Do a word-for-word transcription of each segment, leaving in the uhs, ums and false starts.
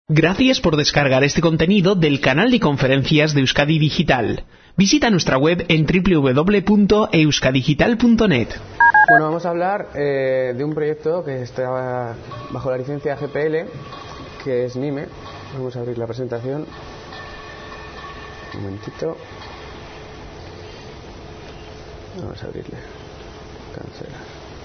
Gracias por descargar este contenido del canal de conferencias de Euskadi Digital. Visita nuestra web en doble u doble u doble u punto euskadigital punto net. Bueno, vamos a hablar eh, de un proyecto que está bajo la licencia G P L, que es NIME. Vamos a abrir la presentación. Un momentito. Vamos a abrirle. Cancelar.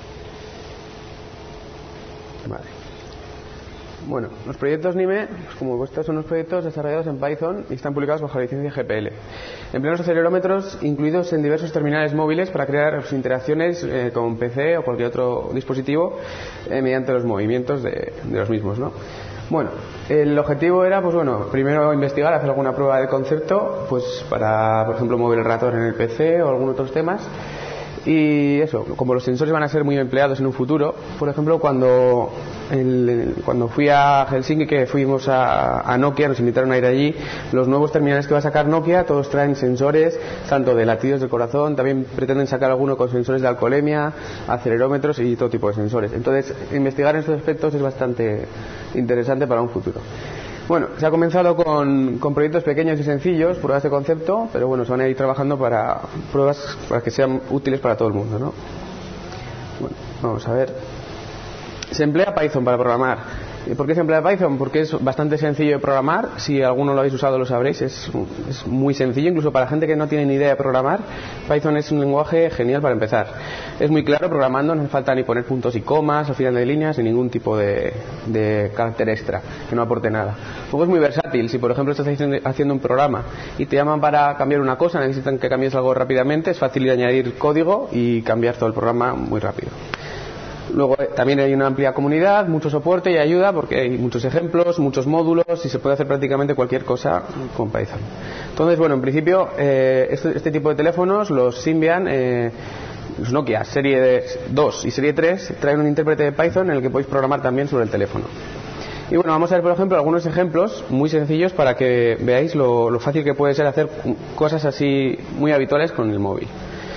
Vale. Bueno, los proyectos NIME, pues como vuestros, son unos proyectos desarrollados en Python y están publicados bajo la licencia G P L. Emplean los acelerómetros incluidos en diversos terminales móviles para crear sus interacciones eh, con P C o cualquier otro dispositivo eh, mediante los movimientos de, de los mismos, ¿no? Bueno, el objetivo era, pues bueno, primero investigar, hacer alguna prueba de concepto, pues para, por ejemplo, mover el ratón en el P C o algunos otros temas. Y eso, como los sensores van a ser muy empleados en un futuro, por ejemplo, cuando el, cuando fui a Helsinki, que fuimos a, a Nokia, nos invitaron a ir allí, los nuevos terminales que va a sacar Nokia, todos traen sensores, tanto de latidos del corazón, también pretenden sacar alguno con sensores de alcoholemia, acelerómetros y todo tipo de sensores. Entonces, investigar en estos aspectos es bastante interesante para un futuro. Bueno, se ha comenzado con, con proyectos pequeños y sencillos, pruebas de concepto, pero bueno, se van a ir trabajando para pruebas para que sean útiles para todo el mundo, ¿no? Bueno, vamos a ver. Se emplea Python para programar. ¿Por qué se emplea Python? Porque es bastante sencillo de programar. Si alguno lo habéis usado lo sabréis. Es, es muy sencillo, incluso para gente que no tiene ni idea de programar. Python es un lenguaje genial para empezar. Es muy claro programando, no hace falta ni poner puntos y comas al final de líneas, ni ningún tipo de, de carácter extra que no aporte nada. Luego es muy versátil. Si por ejemplo estás haciendo un programa y te llaman para cambiar una cosa, necesitan que cambies algo rápidamente, es fácil de añadir código y cambiar todo el programa muy rápido. Luego también hay una amplia comunidad, mucho soporte y ayuda porque hay muchos ejemplos, muchos módulos y se puede hacer prácticamente cualquier cosa con Python. Entonces, bueno, en principio eh, este, este tipo de teléfonos, los Symbian, eh, los Nokia serie dos y serie tres, traen un intérprete de Python en el que podéis programar también sobre el teléfono. Y bueno, vamos a ver por ejemplo algunos ejemplos muy sencillos para que veáis lo, lo fácil que puede ser hacer cosas así muy habituales con el móvil.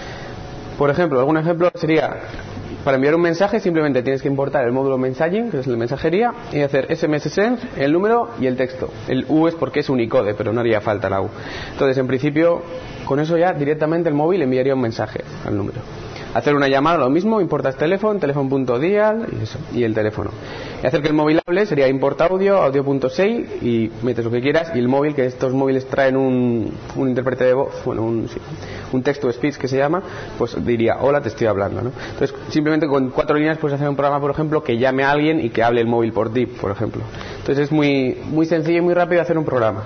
Por ejemplo, algún ejemplo sería: para enviar un mensaje simplemente tienes que importar el módulo messaging, que es la mensajería, y hacer S M S send, el número y el texto. El U es porque es Unicode, pero no haría falta la U. Entonces, en principio, con eso ya directamente el móvil enviaría un mensaje al número. Hacer una llamada, lo mismo, importas teléfono, teléfono.dial y eso, y el teléfono. Y hacer que el móvil hable sería import audio, audio.say y metes lo que quieras, y el móvil, que estos móviles traen un, un intérprete de voz, bueno, un, sí, un text to speech que se llama, pues diría, hola, te estoy hablando, ¿no? Entonces, simplemente con cuatro líneas puedes hacer un programa, por ejemplo, que llame a alguien y que hable el móvil por ti, por ejemplo. Entonces es muy, muy sencillo y muy rápido hacer un programa.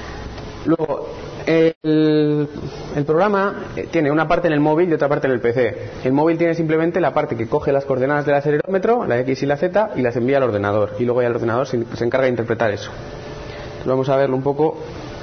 Luego, El, el programa tiene una parte en el móvil y otra parte en el P C. El móvil tiene simplemente la parte que coge las coordenadas del acelerómetro, la X y la Z, y las envía al ordenador. Y luego ya el ordenador se, se encarga de interpretar eso. Entonces vamos a verlo un poco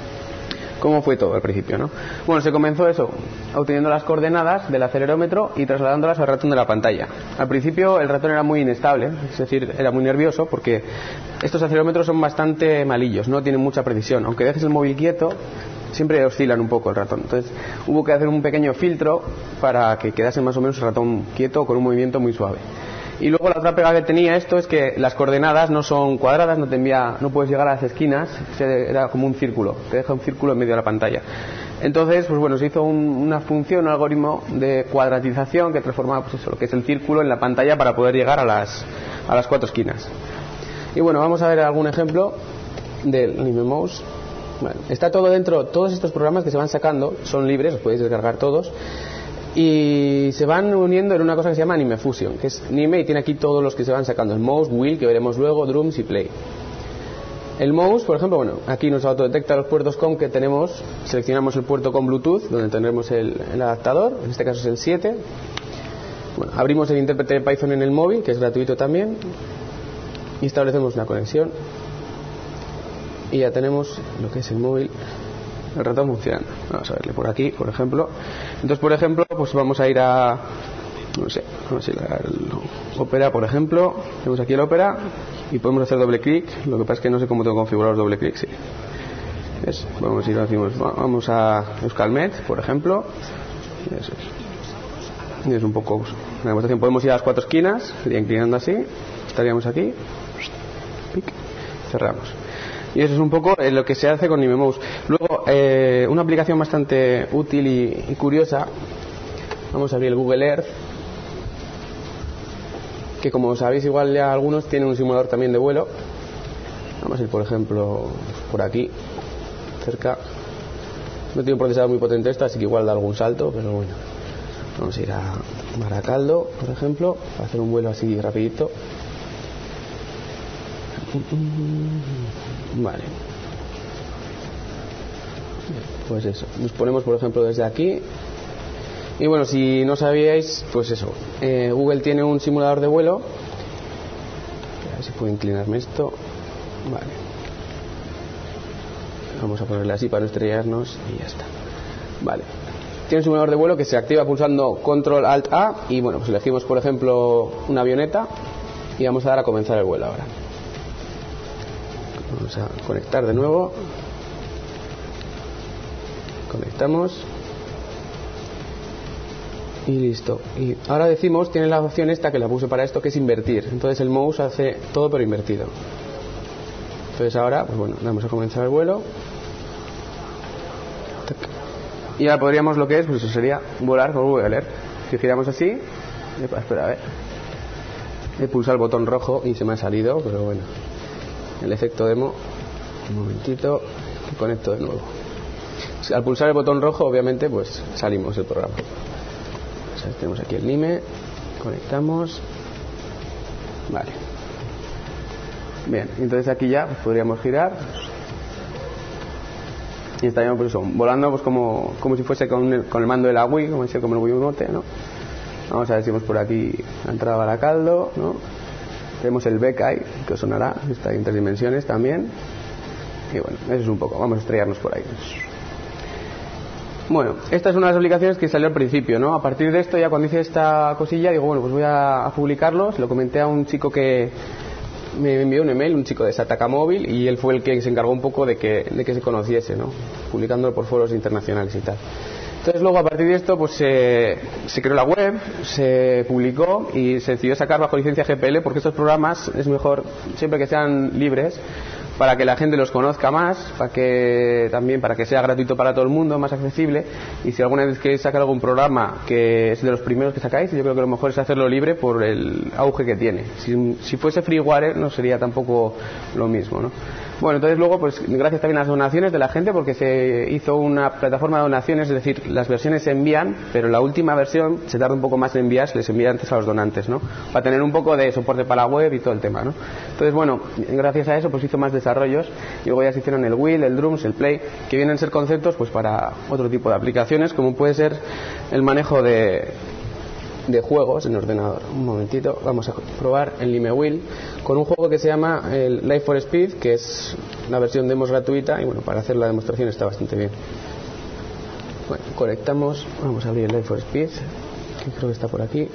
cómo fue todo al principio, ¿no? Bueno, se comenzó eso, obteniendo las coordenadas del acelerómetro y trasladándolas al ratón de la pantalla. Al principio el ratón era muy inestable, es decir, era muy nervioso porque estos acelerómetros son bastante malillos, no tienen mucha precisión. Aunque dejes el móvil quieto, siempre oscilan un poco el ratón. Entonces hubo que hacer un pequeño filtro para que quedase más o menos el ratón quieto con un movimiento muy suave. Y luego la otra pega que tenía esto es que las coordenadas no son cuadradas, no te envía, no puedes llegar a las esquinas, era como un círculo, te deja un círculo en medio de la pantalla. Entonces, pues bueno, se hizo un, una función, un algoritmo de cuadratización que transformaba, pues eso, lo que es el círculo en la pantalla para poder llegar a las, a las cuatro esquinas. Y bueno, vamos a ver algún ejemplo del Anime Mouse. Bueno, está todo dentro, todos estos programas que se van sacando son libres, los podéis descargar todos. Y se van uniendo en una cosa que se llama Anime Fusion, que es Anime y tiene aquí todos los que se van sacando: el mouse, wheel, que veremos luego, drums y play. El mouse, por ejemplo, bueno, aquí nos autodetecta los puertos COM que tenemos, seleccionamos el puerto con Bluetooth, donde tendremos el, el adaptador, en este caso es el siete. Bueno, abrimos el intérprete de Python en el móvil, que es gratuito también, y establecemos una conexión. Y ya tenemos lo que es el móvil, el ratón funcionando. Vamos a verle por aquí, por ejemplo. Entonces, por ejemplo, pues vamos a ir a, no sé, vamos a ir al Opera, por ejemplo. Tenemos aquí el Opera y podemos hacer doble clic. Lo que pasa es que no sé cómo tengo configurado los doble clic, sí. ¿Ves? Vamos a ir, decimos, vamos a Euskalmet, por ejemplo. Eso es. Y es un poco una demostración. Podemos ir a las cuatro esquinas, sería inclinando así. Estaríamos aquí. Pic. Cerramos. Y eso es un poco lo que se hace con NimeMouse. Luego, eh, una aplicación bastante útil y, y curiosa, vamos a abrir el Google Earth, que como sabéis igual ya algunos tienen un simulador también de vuelo. Vamos a ir por ejemplo por aquí, cerca. No tiene un procesador muy potente esto, así que igual da algún salto, pero bueno. Vamos a ir a Maracaldo, por ejemplo, para hacer un vuelo así rapidito. Vale. Pues eso, nos ponemos por ejemplo desde aquí. Y bueno, si no sabíais, pues eso, eh, Google tiene un simulador de vuelo. A ver si puedo inclinarme esto. Vale. Vamos a ponerle así para no estrellarnos y ya está. Vale. Tiene un simulador de vuelo que se activa pulsando Control Alt A y bueno, pues elegimos por ejemplo una avioneta y vamos a dar a comenzar el vuelo ahora. Vamos a conectar de nuevo. Conectamos. Y listo. Y ahora decimos, tiene la opción esta que la puse para esto, que es invertir. Entonces el mouse hace todo pero invertido. Entonces ahora, pues bueno, vamos a comenzar el vuelo. Y ahora podríamos lo que es, pues eso sería volar por Google Earth. Si giramos así, espera, a ver. He pulsado el botón rojo y se me ha salido, pero bueno. El efecto demo, un momentito, y conecto de nuevo. Al pulsar el botón rojo, obviamente, pues salimos del programa. O sea, tenemos aquí el Nime, conectamos. Vale. Bien, entonces aquí ya pues, podríamos girar. Y estaríamos pues eso, volando pues como, como si fuese con el, con el mando de la Wii, como decía, como el Wii Note, ¿no? Vamos a ver si vamos por aquí la entrada a Baracaldo, ¿no? Tenemos el Bekai, que os sonará, está en tres dimensiones también. Y bueno, eso es un poco, vamos a estrellarnos por ahí. Bueno, esta es una de las aplicaciones que salió al principio, ¿no? A partir de esto, ya cuando hice esta cosilla, digo, bueno, pues voy a, a publicarlo. Se lo comenté a un chico que me envió un email, un chico de Sataka Móvil, y él fue el que se encargó un poco de que, de que se conociese, ¿no? Publicándolo por foros internacionales y tal. Entonces luego a partir de esto pues eh, se creó la web, se publicó y se decidió sacar bajo licencia G P L porque estos programas es mejor siempre que sean libres para que la gente los conozca más, para que también para que sea gratuito para todo el mundo, más accesible. Y si alguna vez queréis sacar algún programa que es de los primeros que sacáis, yo creo que lo mejor es hacerlo libre por el auge que tiene. Si, si fuese freeware no sería tampoco lo mismo, ¿no? Bueno, entonces luego pues gracias también a las donaciones de la gente, porque se hizo una plataforma de donaciones, es decir, las versiones se envían, pero la última versión se tarda un poco más en enviar, se les envía antes a los donantes, ¿no? Para tener un poco de soporte para la web y todo el tema, ¿no? Entonces bueno, gracias a eso pues hizo más desarrollos y luego ya se hicieron el Wheel, el Drums, el Play, que vienen a ser conceptos pues para otro tipo de aplicaciones, como puede ser el manejo de de juegos en ordenador. Un momentito, vamos a probar el NimeWheel con un juego que se llama el Life for Speed, que es la versión demos gratuita y bueno, para hacer la demostración está bastante bien. Bueno, conectamos, vamos a abrir el Life for Speed, que creo que está por aquí.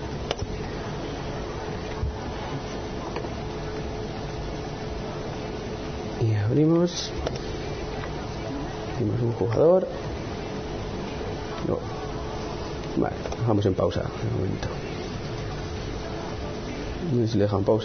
Y abrimos, abrimos un jugador. No. Vale, dejamos en pausa un momento. No sé si le dejan pausa.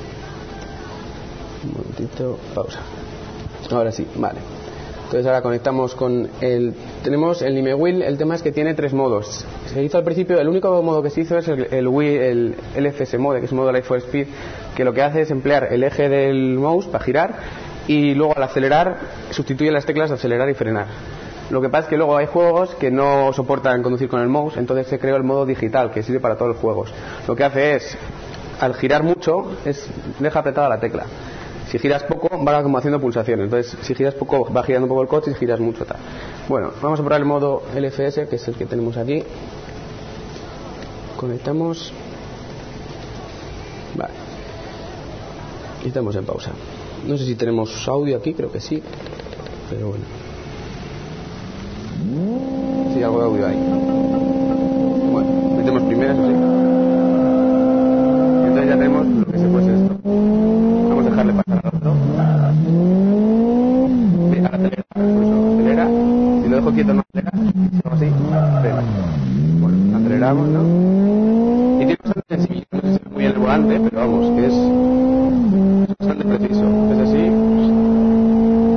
Un momentito, pausa. Ahora sí, vale. Entonces ahora conectamos con el... Tenemos el NimeWheel, el tema es que tiene tres modos. Se hizo al principio, el único modo que se hizo es el, el, Wii, el L F S Mode, que es el modo Life for Speed, que lo que hace es emplear el eje del mouse para girar y luego al acelerar sustituye las teclas de acelerar y frenar. Lo que pasa es que luego hay juegos que no soportan conducir con el mouse, entonces se creó el modo digital, que sirve para todos los juegos. Lo que hace es, al girar mucho, es deja apretada la tecla. Si giras poco, va como haciendo pulsaciones. Entonces, si giras poco, va girando un poco el coche, y si giras mucho, tal. Bueno, vamos a probar el modo L F S, que es el que tenemos aquí. Conectamos. Vale. Y estamos en pausa. No sé si tenemos audio aquí, creo que sí. Pero bueno. Sí, algo de audio ahí. Bueno, metemos primeras así. Entonces ya tenemos lo que se puede ser esto. Vamos a dejarle pasar al otro. Sí, ahora acelera. Acelera. Si lo dejo quieto no acelera. Si lo hago así, frena. Bueno, aceleramos, ¿no? Y tiene bastante sencillo. No sé si es muy el volante, pero vamos, que es, es bastante preciso. Es así.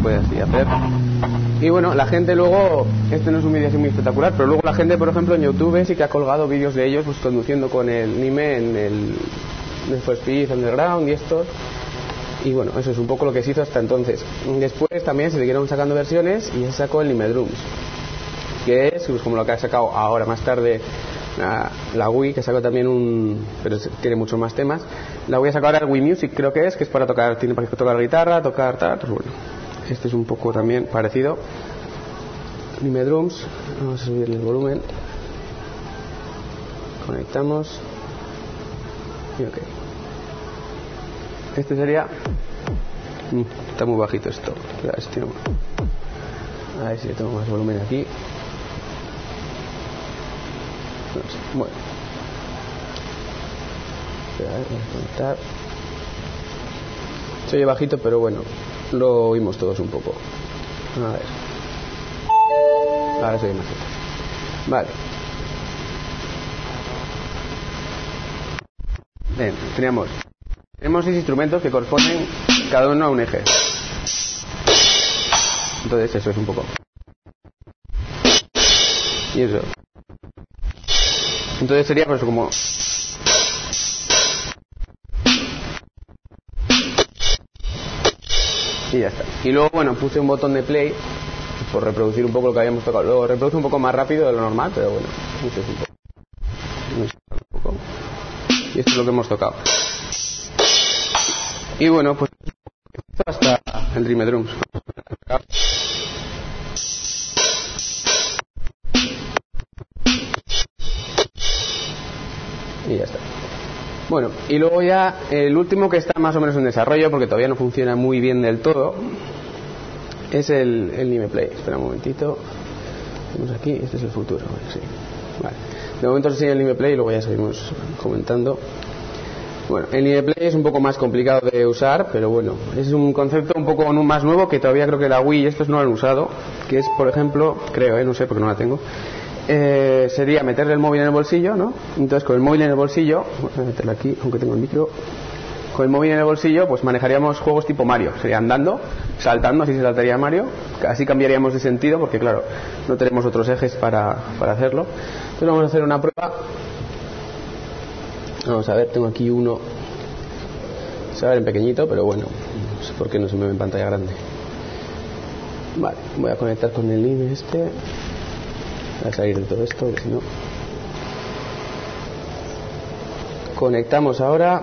puede así hacer. Y bueno, la gente luego, este no es un vídeo así muy espectacular, pero luego la gente, por ejemplo, en YouTube sí que ha colgado vídeos de ellos pues conduciendo con el Nime en el Need for Speed Underground y estos. Y bueno, eso es un poco lo que se hizo hasta entonces. Después también se siguieron sacando versiones y se sacó el Nime Drums, que es pues, como lo que ha sacado ahora más tarde la, la Wii, que sacó también un... pero tiene muchos más temas. La Wii ha sacado ahora el Wii Music, creo que es, que es para tocar, tiene para tocar guitarra, tocar tal, pues bueno. Este es un poco también parecido. Nime Drums, vamos a subirle el volumen. Conectamos. Y ok. Este sería... Mm, está muy bajito esto. A ver si le tengo más volumen aquí. No sé. Bueno. Espera, a ver, voy a conectar. Se oye bajito, pero bueno, lo oímos todos un poco. A ver. Ahora se oye más. Vale. Bien, teníamos... Tenemos seis instrumentos que corresponden cada uno a un eje. Entonces eso es un poco. Y eso. Entonces sería pues como... Y ya está. Y luego, bueno, puse un botón de play por reproducir un poco lo que habíamos tocado. Luego reproduce un poco más rápido de lo normal, pero bueno, eso es un poco. Un poco. Y esto es lo que hemos tocado. Y bueno, pues esto hasta el Nime Drums. Y ya está. Bueno, y luego ya el último que está más o menos en desarrollo, porque todavía no funciona muy bien del todo, es el, el Nime Play. Espera un momentito. Tenemos aquí, este es el futuro. Sí. Vale. De momento os enseño el Nime Play y luego ya seguimos comentando. Bueno, el Nime Play es un poco más complicado de usar, pero bueno, es un concepto un poco más nuevo que todavía creo que la Wii y estos no lo han usado, que es, por ejemplo, creo, eh, no sé porque no la tengo, eh, sería meterle el móvil en el bolsillo, ¿no? Entonces con el móvil en el bolsillo, voy a meterlo aquí, aunque tengo el micro, con el móvil en el bolsillo, pues manejaríamos juegos tipo Mario, sería andando, saltando, así se saltaría Mario, así cambiaríamos de sentido, porque claro, no tenemos otros ejes para, para hacerlo. Entonces vamos a hacer una prueba. Vamos a ver, tengo aquí uno. Se va a ver en pequeñito, pero bueno, no sé por qué no se me ve en pantalla grande. Vale, voy a conectar con el Nime este. Voy a salir de todo esto, porque si no... Conectamos ahora.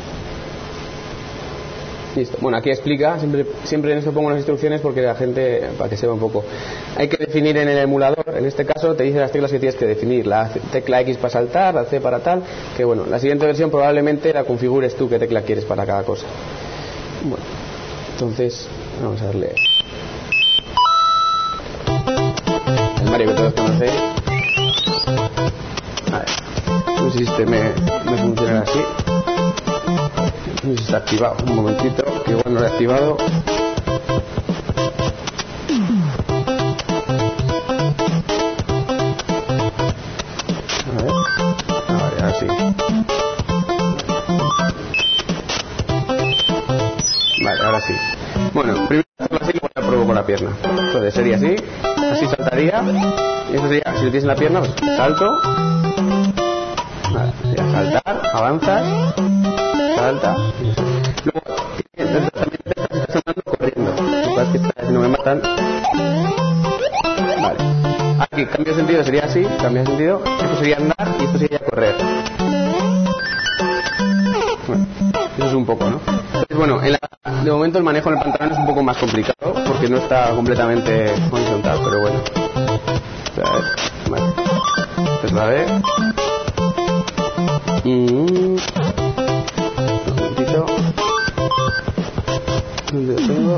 Listo. Bueno, aquí explica, siempre, siempre en esto pongo las instrucciones porque la gente, para que sepa un poco. Hay que definir en el emulador, en este caso te dice las teclas que tienes que definir, la tecla X para saltar, la C para tal, que bueno, la siguiente versión probablemente la configures tú qué tecla quieres para cada cosa. Bueno, entonces, vamos a darle el Mario que todos conocéis. A ver, no sé si este me, me funciona así. No sé si está activado, un momentito, que igual no lo he activado. A ver, ahora, ahora sí. Vale, ahora sí. Bueno, primero así luego la pruebo con la pierna. Entonces sería así, así saltaría. Y eso sería, si lo tienes en la pierna, pues salto. Vale, sería saltar, avanzas. Salta. Luego, también estás andando corriendo. Si no me matan. Vale. Aquí, cambio de sentido sería así. Cambio de sentido. Esto sería andar y esto sería correr. Bueno, eso es un poco, ¿no? Entonces, bueno, en la, de momento el manejo en el pantalón es un poco más complicado porque no está completamente horizontal, pero bueno. A ver. Vale. Entonces la ve. Mm. ¿Dónde lo tengo?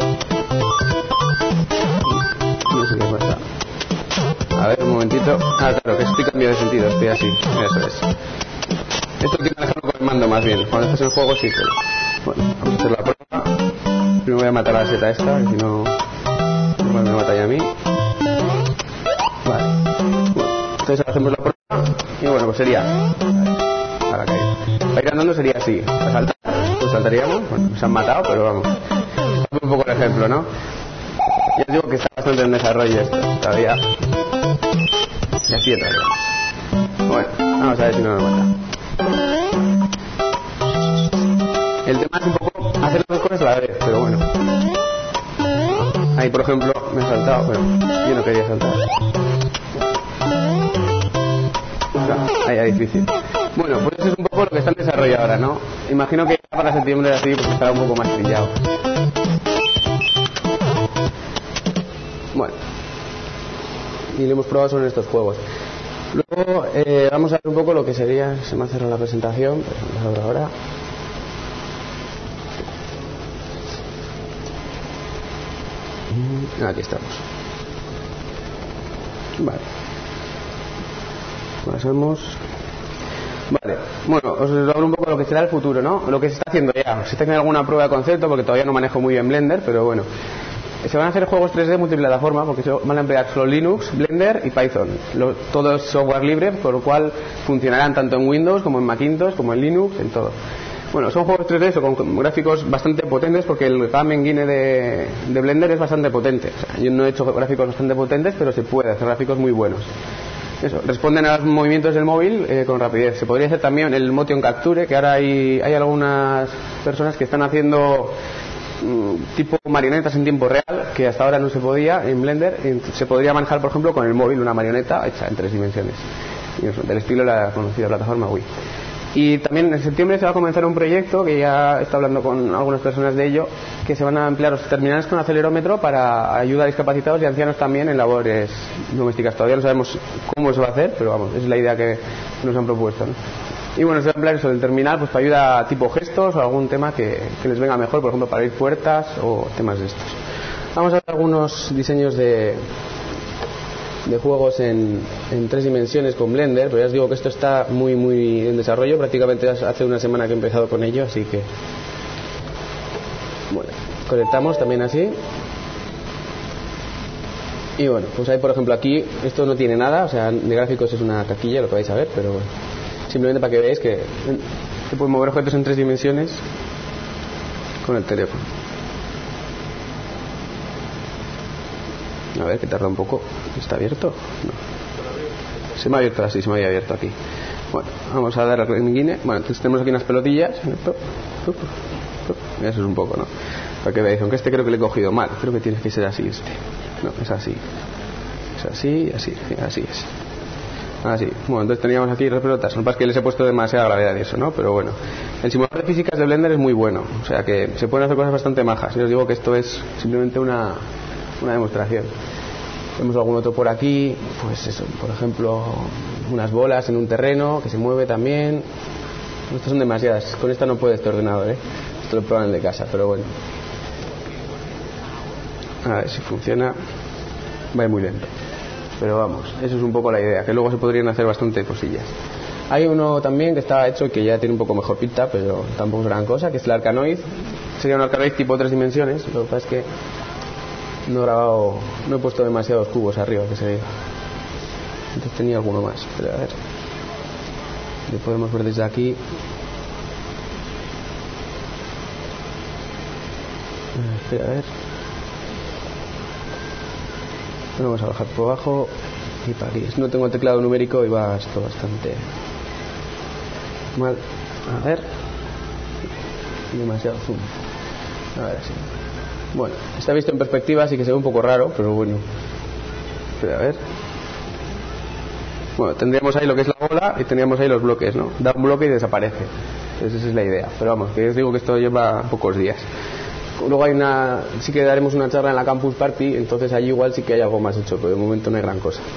No sé qué pasa. A ver, un momentito. Ah, claro, que estoy cambiando de sentido, estoy así. Eso es. Esto quiero dejarlo con el mando más bien. Cuando estás en juego sí, pero... Bueno, vamos a hacer la prueba. Primero voy a matar a la seta esta, que si no... Igual me mata ya a mí. Vale. Bueno, entonces hacemos la prueba. Y bueno, pues sería... A la caída. Para ir andando sería así. Para saltar, pues saltaríamos. Bueno, se han matado, pero vamos. Un poco el ejemplo, ¿no? Ya os digo que está bastante en desarrollo esto todavía. Y así otra vez. Bueno, vamos a ver si no me mata. El tema es un poco hacer las dos cosas a la vez, pero bueno. Ahí, por ejemplo, me he saltado, pero yo no quería saltar. Ahí es difícil. Bueno, pues eso es un poco lo que está en desarrollo ahora, ¿no? Imagino que para septiembre así pues estará un poco más trillado. Bueno. Y lo hemos probado sobre estos juegos. Luego eh, vamos a ver un poco lo que sería, se me ha cerrado la presentación, pero vamos a ver ahora. Aquí estamos. Vale. Pasamos. Vale. Bueno, os hablo un poco de lo que será el futuro, ¿no? Lo que se está haciendo ya. Se está haciendo alguna prueba de concepto porque todavía no manejo muy bien Blender, pero bueno. Se van a hacer juegos tres D multiplataforma porque se van a emplear solo Linux, Blender y Python. Lo, todo es software libre, por lo cual funcionarán tanto en Windows como en Macintosh, como en Linux, en todo. Bueno, son juegos tres D eso, con gráficos bastante potentes porque el Game Engine de, de Blender es bastante potente. O sea, yo no he hecho gráficos bastante potentes, pero se puede hacer gráficos muy buenos. Eso, responden a los movimientos del móvil eh, con rapidez. Se podría hacer también el Motion Capture, que ahora hay, hay algunas personas que están haciendo mm, tipo marionetas en tiempo real, que hasta ahora no se podía en Blender. Se podría manejar, por ejemplo, con el móvil una marioneta hecha en tres dimensiones. Y eso, del estilo de la conocida plataforma Wii. Y también en septiembre se va a comenzar un proyecto que ya está hablando con algunas personas de ello, que se van a emplear los terminales con acelerómetro para ayuda a discapacitados y ancianos también en labores domésticas. Todavía no sabemos cómo se va a hacer, pero vamos, es la idea que nos han propuesto, ¿no? Y bueno, se va a emplear eso del terminal pues para ayuda tipo gestos o algún tema que, que les venga mejor, por ejemplo para abrir puertas o temas de estos. Vamos a ver algunos diseños de de juegos en, en tres dimensiones con Blender, pero ya os digo que esto está muy muy en desarrollo, prácticamente hace una semana que he empezado con ello, así que bueno, conectamos también así y bueno, pues ahí por ejemplo aquí esto no tiene nada, o sea, de gráficos es una taquilla, lo que vais a ver, pero bueno, simplemente para que veáis que se pueden mover objetos en tres dimensiones con el teléfono. A ver, que tarda un poco. ¿Está abierto? No. Se me ha abierto así, se me había abierto aquí. Bueno, vamos a dar al Engine. Bueno, entonces tenemos aquí unas pelotillas. Eso es un poco, ¿no? Para que veáis, aunque este creo que le he cogido mal. Creo que tiene que ser así este. No, es así. Es así, así, así es. Así. Bueno, entonces teníamos aquí las pelotas. No pasa que les he puesto demasiada gravedad de eso, ¿no? Pero bueno. El simulador de físicas de Blender es muy bueno. O sea que se pueden hacer cosas bastante majas. Y os digo que esto es simplemente una... una demostración. Vemos algún otro por aquí, pues eso, por ejemplo, unas bolas en un terreno que se mueve también. Estas son demasiadas, con esta no puede este ordenador, ¿eh? Esto lo prueban el de casa, pero bueno. A ver si funciona. Va a ir muy lento. Pero vamos, eso es un poco la idea, que luego se podrían hacer bastante cosillas. Hay uno también que está hecho que ya tiene un poco mejor pinta, pero tampoco es gran cosa, que es el Arkanoid. Sería un Arkanoid tipo tres dimensiones, lo que pasa es que no he grabado, no he puesto demasiados cubos arriba, que se vea. Entonces tenía alguno más, pero a ver, lo podemos ver desde aquí. Espera, a ver. Vamos a bajar por abajo y para aquí. No tengo el teclado numérico y va esto bastante mal. A ver, demasiado zoom. A ver si. Bueno, está visto en perspectiva, así que se ve un poco raro, pero bueno. Espera, a ver. Bueno, tendríamos ahí lo que es la bola y tendríamos ahí los bloques, ¿no? Da un bloque y desaparece. Entonces esa es la idea. Pero vamos, que os digo que esto lleva pocos días. Luego hay una, sí que daremos una charla en la Campus Party, entonces allí igual sí que hay algo más hecho, pero de momento no hay gran cosa.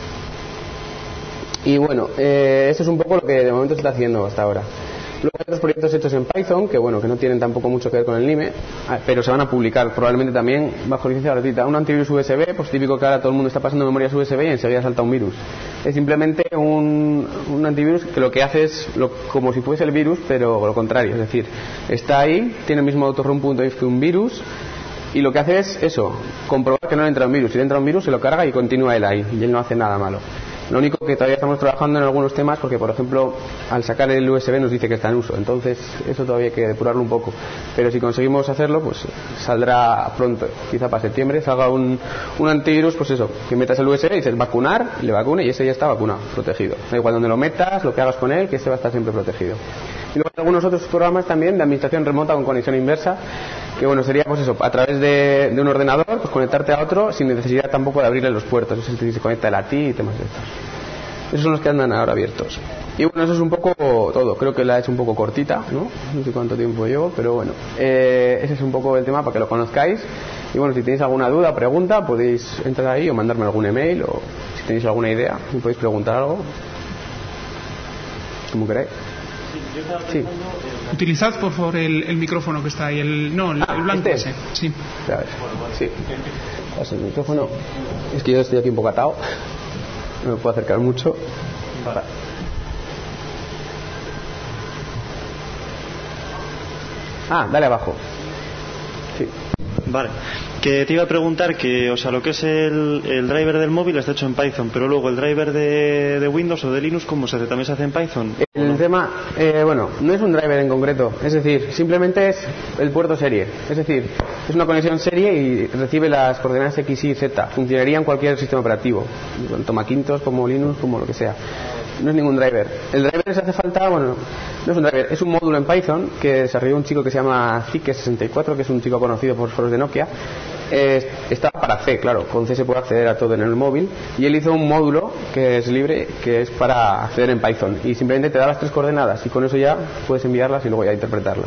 Y bueno, eh, esto es un poco lo que de momento se está haciendo hasta ahora. Luego hay otros proyectos hechos en Python que bueno, que no tienen tampoco mucho que ver con el N I M E, pero se van a publicar probablemente también bajo licencia gratuita. Un antivirus U S B, pues típico que ahora todo el mundo está pasando memorias U S B y enseguida salta un virus. Es simplemente un, un antivirus que lo que hace es lo, como si fuese el virus, pero lo contrario, es decir, está ahí, tiene el mismo autorun.if que un virus y lo que hace es eso, comprobar que no le entra un virus. Si le entra un virus se lo carga y continúa él ahí y él no hace nada malo. Lo único que todavía estamos trabajando en algunos temas porque, por ejemplo, al sacar el U S B nos dice que está en uso, entonces eso todavía hay que depurarlo un poco, pero si conseguimos hacerlo, pues saldrá pronto, quizá para septiembre salga un, un antivirus, pues eso, que metas el U S B y dices vacunar, le vacune y ese ya está vacunado, protegido. Da igual donde lo metas, lo que hagas con él, que ese va a estar siempre protegido. Y luego hay algunos otros programas también de administración remota con conexión inversa, que bueno, sería pues eso, a través de, de un ordenador, pues conectarte a otro sin necesidad tampoco de abrirle los puertos, es decir, se conecta el a ti y temas de estos. Esos son los que andan ahora abiertos. Y bueno, eso es un poco todo. Creo que la he hecho un poco cortita, ¿no? No sé cuánto tiempo llevo, pero bueno. Eh, ese es un poco el tema para que lo conozcáis. Y bueno, si tenéis alguna duda o pregunta, podéis entrar ahí o mandarme algún email, o si tenéis alguna idea, me podéis preguntar algo. Como queráis. Sí. Utilizad por favor el, el micrófono que está ahí, el no, el, ah, el blanco este. ese. Sí. A ver. Sí. Pasa el micrófono. Es que yo estoy aquí un poco atado. No me puedo acercar mucho. Vale. Ah, dale abajo. Sí. Vale. Que te iba a preguntar que, o sea, lo que es el, el driver del móvil está hecho en Python, pero luego el driver de, de Windows o de Linux, ¿cómo se hace? ¿También se hace en Python? El no? tema, eh, bueno, no es un driver en concreto, es decir, simplemente es el puerto serie, es decir, es una conexión serie y recibe las coordenadas X, Y, Z, funcionaría en cualquier sistema operativo, tanto Macintosh como Linux, como lo que sea. No es ningún driver. El driver les hace falta, bueno, no es un driver, es un módulo en Python que desarrolló un chico que se llama Zike sesenta y cuatro, que es un chico conocido por foros de Nokia. Eh, está para C, claro, con C se puede acceder a todo en el móvil, y él hizo un módulo que es libre, que es para acceder en Python, y simplemente te da las tres coordenadas y con eso ya puedes enviarlas y luego ya interpretarlas.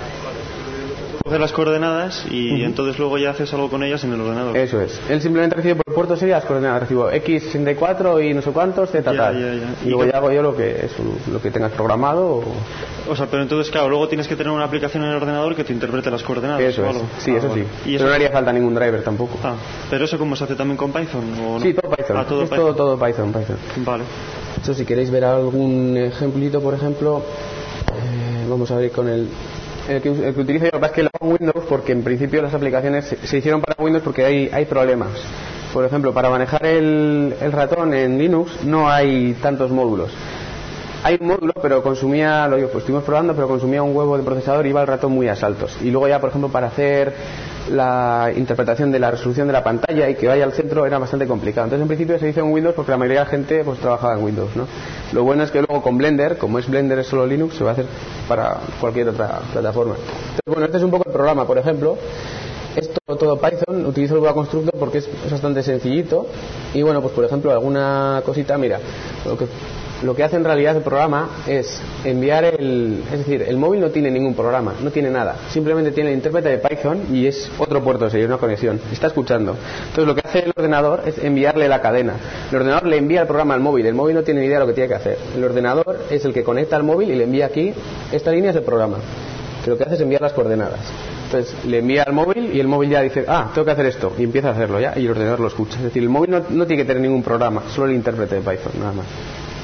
Coger las coordenadas y uh-huh. entonces luego ya haces algo con ellas en el ordenador. Eso es. Él simplemente recibe por puerto serie las coordenadas. Recibo X sesenta y cuatro y no sé cuántos, Z ya, tal. Ya, ya. Y, y luego ya hago yo lo que es lo que tengas programado. O... o sea, pero entonces, claro, luego tienes que tener una aplicación en el ordenador que te interprete las coordenadas. Eso o es. algo. Sí, ah, eso vale. sí. ¿Y pero eso? no haría falta ningún driver tampoco. Ah, pero eso cómo se hace también con Python, ¿o no? Sí, todo Python. Ah, todo es Python. todo, todo Python, Python. Vale. Eso, si queréis ver algún ejemplito, por ejemplo, eh, vamos a ver con el... El que, el que utilizo yo, lo que pasa es que lo hago en Windows porque en principio las aplicaciones se, se hicieron para Windows porque hay, hay problemas. Por ejemplo, para manejar el, el ratón en Linux no hay tantos módulos. Hay un módulo, pero consumía, lo digo, pues estuvimos probando, pero consumía un huevo de procesador y iba el ratón muy a saltos. Y luego ya, por ejemplo, para hacer la interpretación de la resolución de la pantalla y que vaya al centro era bastante complicado. Entonces, en principio se hizo en Windows porque la mayoría de la gente pues trabajaba en Windows, ¿no? Lo bueno es que luego con Blender, como es Blender es solo Linux, se va a hacer para cualquier otra plataforma. Entonces, bueno, este es un poco el programa, por ejemplo. Esto todo Python, utilizo el Boa Constructor porque es, es bastante sencillito. Y bueno, pues por ejemplo, alguna cosita, mira, lo que Lo que hace en realidad el programa es enviar el... Es decir, el móvil no tiene ningún programa, no tiene nada. Simplemente tiene el intérprete de Python y es otro puerto de serie, una conexión. Está escuchando. Entonces lo que hace el ordenador es enviarle la cadena. El ordenador le envía el programa al móvil. El móvil no tiene ni idea de lo que tiene que hacer. El ordenador es el que conecta al móvil y le envía aquí. Esta línea es el programa. Que lo que hace es enviar las coordenadas. Entonces le envía al móvil y el móvil ya dice, ah, tengo que hacer esto. Y empieza a hacerlo ya y el ordenador lo escucha. Es decir, el móvil no, no tiene que tener ningún programa, solo el intérprete de Python, nada más.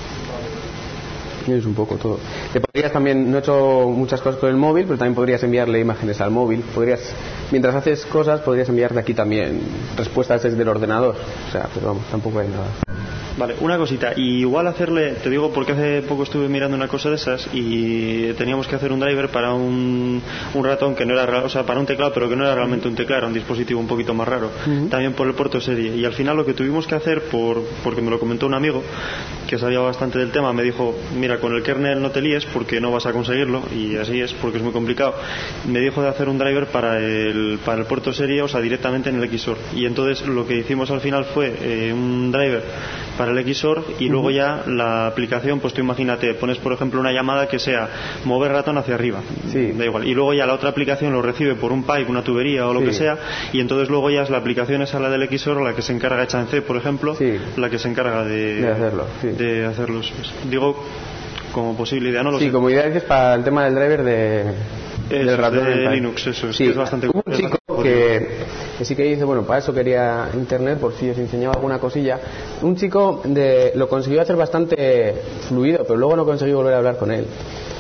Es un poco todo. Te podrías también, no he hecho muchas cosas con el móvil, pero también podrías enviarle imágenes al móvil. Podrías, mientras haces cosas, podrías enviar de aquí también respuestas desde el ordenador. O sea, pero vamos, tampoco hay nada. Vale, una cosita, y igual hacerle, te digo porque hace poco estuve mirando una cosa de esas y teníamos que hacer un driver para un, un ratón que no era, o sea, para un teclado, pero que no era realmente un teclado, era un dispositivo un poquito más raro, uh-huh. también por el puerto serie. Y al final lo que tuvimos que hacer, por, porque me lo comentó un amigo que sabía bastante del tema, me dijo, mira, con el kernel no te líes porque no vas a conseguirlo, y así es, porque es muy complicado. Me dijo de hacer un driver para el, para el puerto serie, o sea, directamente en el X O R. Y entonces lo que hicimos al final fue eh, un driver para el X O R y luego ya la aplicación, pues tú imagínate, pones por ejemplo una llamada que sea mover ratón hacia arriba, sí. da igual, y luego ya la otra aplicación lo recibe por un pipe, una tubería o lo sí. que sea, y entonces luego ya es la aplicación esa, la del X O R, la que se encarga, hecha en C por ejemplo, sí. la que se encarga de, de hacerlo, sí. de hacerlos. Digo, como posible idea, no lo sí, sé. como idea es para el tema del driver de Eso, del ratón de Linux, eso, sí. es, que es bastante Hubo un chico que, que sí que dice, bueno, para eso quería internet, por si os enseñaba alguna cosilla. Un chico de, lo consiguió hacer bastante fluido, pero luego no conseguí volver a hablar con él.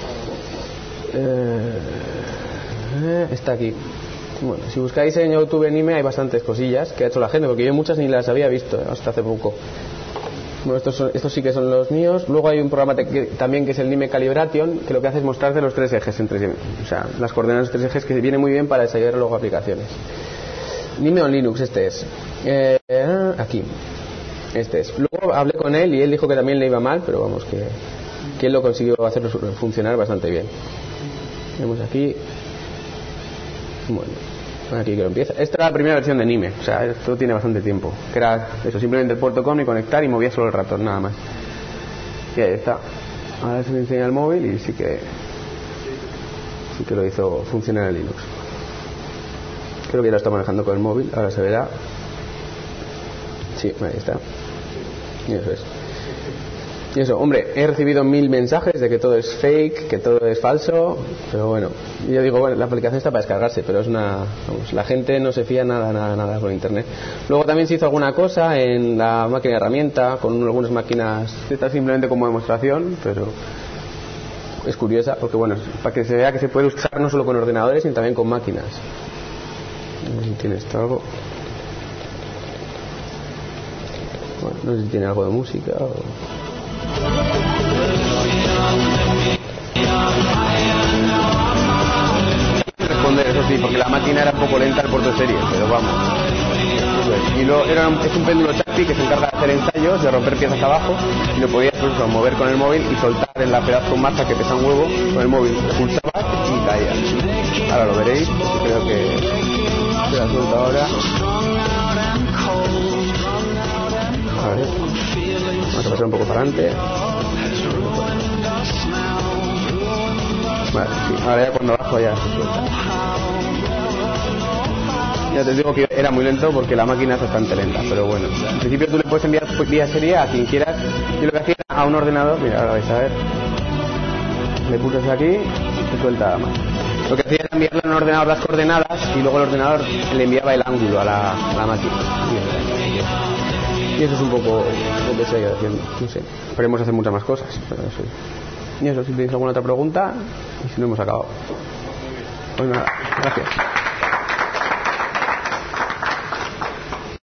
Eh, está aquí. Bueno, si buscáis en YouTube en I M E hay bastantes cosillas que ha hecho la gente, porque yo muchas ni las había visto hasta hace poco. Bueno, estos, son, estos sí que son los míos. Luego hay un programa que, también que es el Nime Calibration, que lo que hace es mostrarte los tres ejes entre, o sea, las coordenadas de los tres ejes, que viene muy bien para desarrollar luego aplicaciones. Nime on Linux, este es. Eh, aquí. Este es. Luego hablé con él y él dijo que también le iba mal, pero vamos, que, que él lo consiguió hacer funcionar bastante bien. Vemos aquí. Bueno, aquí que lo empieza. Esta era la primera versión de Nime, o sea, esto tiene bastante tiempo. Que era eso, simplemente el puerto com y conectar y movía solo el ratón, nada más. Y ahí está. Ahora se le enseña el móvil y sí que sí que lo hizo funcionar en Linux. Creo que ya lo está manejando con el móvil, ahora se verá. Sí, ahí está. Y eso es. Y eso, hombre, he recibido mil mensajes de que todo es fake, que todo es falso, pero bueno, yo digo, bueno, la aplicación está para descargarse, pero es una, vamos, la gente no se fía nada, nada, nada por internet. Luego también se hizo alguna cosa en la máquina de herramienta, con algunas máquinas, está simplemente como demostración, pero es curiosa, porque bueno, para que se vea que se puede usar no solo con ordenadores, sino también con máquinas. No sé si tiene esto algo. Bueno, no sé si tiene algo de música o... responder, eso sí, porque la máquina era un poco lenta al puerto de serie, pero vamos. Y luego era un, es un péndulo táctil que se encarga de hacer ensayos, de romper piezas abajo, y lo podías pues, mover con el móvil y soltar en la pedazo con marcha que pesa un huevo, con el móvil pulsabas y caía. Ahora lo veréis, porque creo que se la suelto ahora. A ver, vamos a pasar un poco para adelante. Vale, sí, ahora ya cuando bajo ya se suelta. Ya te digo que era muy lento porque la máquina es bastante lenta, pero bueno, en principio tú le puedes enviar vía serie a quien quieras. Yo lo que hacía era a un ordenador, mira, ahora vais a ver, le pulsas aquí y se suelta la máquina. Lo que hacía era enviarle a un ordenador las coordenadas y luego el ordenador le enviaba el ángulo a la, a la máquina. Y eso es un poco lo que se ha ido haciendo, no sé, esperemos hacer muchas más cosas, pero eso. Y eso, si tenéis alguna otra pregunta, y si no hemos acabado. Pues nada, gracias.